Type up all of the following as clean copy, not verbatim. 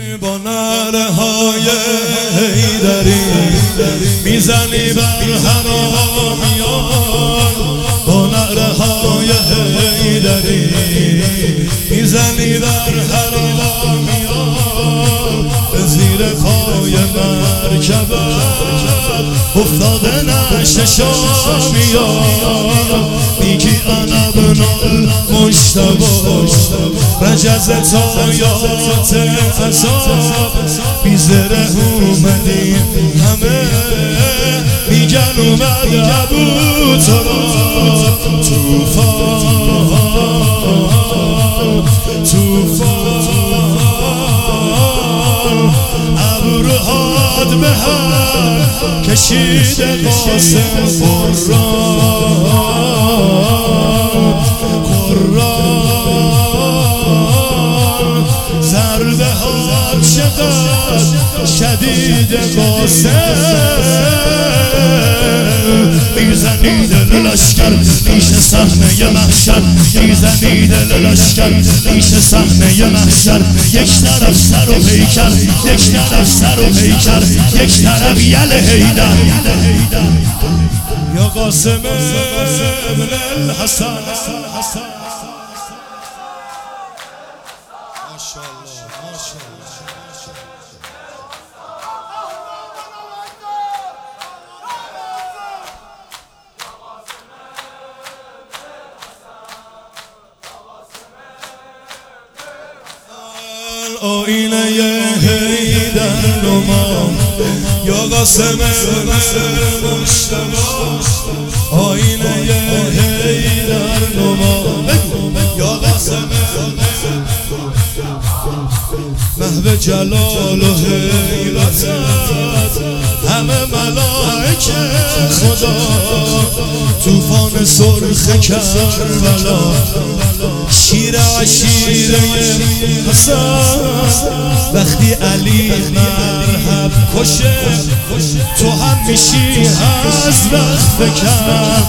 با نعره‌های حیدری میزنی بر حرامیان، با نعره‌های حیدری میزنی بر حرامیان. به زیر پای مرکبت افتاده نشه شامیان. میگی انا ابن المجتبی رجز تایات عذاب، بی زره اومدیم همه میگن اومد ابو تراب. توفان ابروهات به هم کشیده قاسم قرآن. ضربه ها چقدر شدید قاسم، میزنی دل لشکر پیش صحنه محشر، میزنی دل لشکر پیش صحنه محشر. یک طرف سر و پیکر، یک طرف سر و پیکر، یک طرف یل حیدر. یا قاسم ابن الحسن. آینه حیدر نما یا قاسم مجتبی. آینه حیدر نما یا قاسم محو جلال و حیرتت همه ملائکه خدا. توفان سرخ کربلا شیر عشیره حسن، وقتی علی مرحب کشه تو هم میشی از وقت بکن.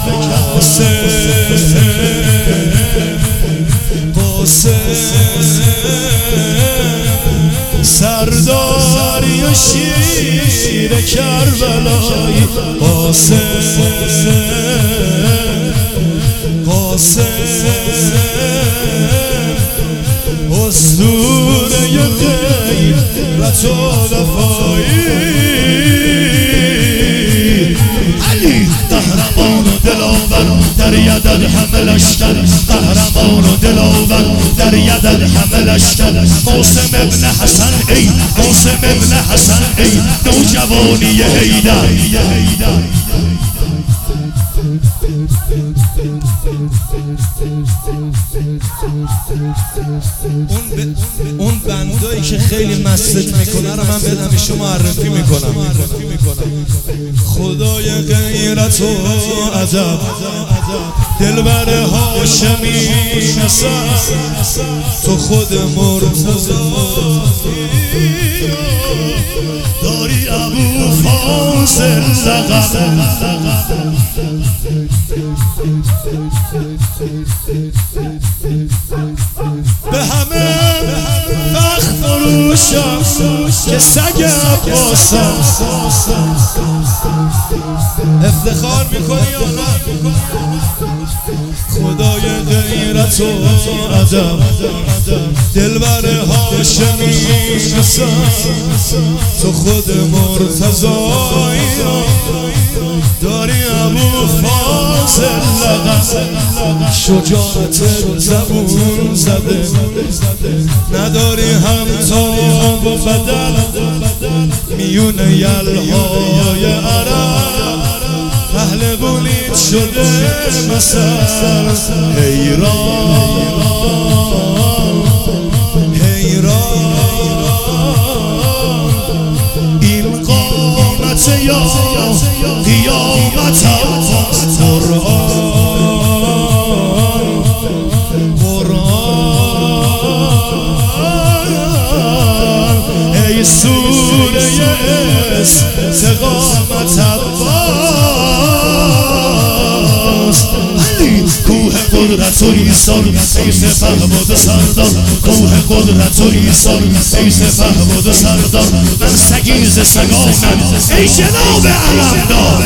سرداری و شیر کربلایی. قاسم اسطوره غیرت و وفایی. علی قهرمان و دلاور در یدد همه لشکر، قهرمان و دلاور در یدد همه لشکر. قاسم ابن حسن ای قاسم ابن حسن ای نوجوانی حیدر. اون بندایی که خیلی مست میکنه رو من بدم ایشو معرفی میکنم. خدای غیرت و ادب دلبر هاشمی نسب، تو خود مرتضی داری ابو فاضل لقب. به همه فخر فروشم که سگ عباسم. افتخار میکنی یا نه؟ خدای غیرت و ادب دلبر هاشمی نسب، تو خود مرتضی داری ابو فاضل لقب. شجاعت زبون زده نداری همتا و بدل، میون یلهای عرب اهل بولید شده مثل. حیران این قامت یا قیامت قرآن. ای سوره استقامت علی کوه قدرت و ایثار، ای سپهبد سردار کوه قدرت و ایثار ای سپه بود و سردار من سگی ز سگانم ای جناب علمدار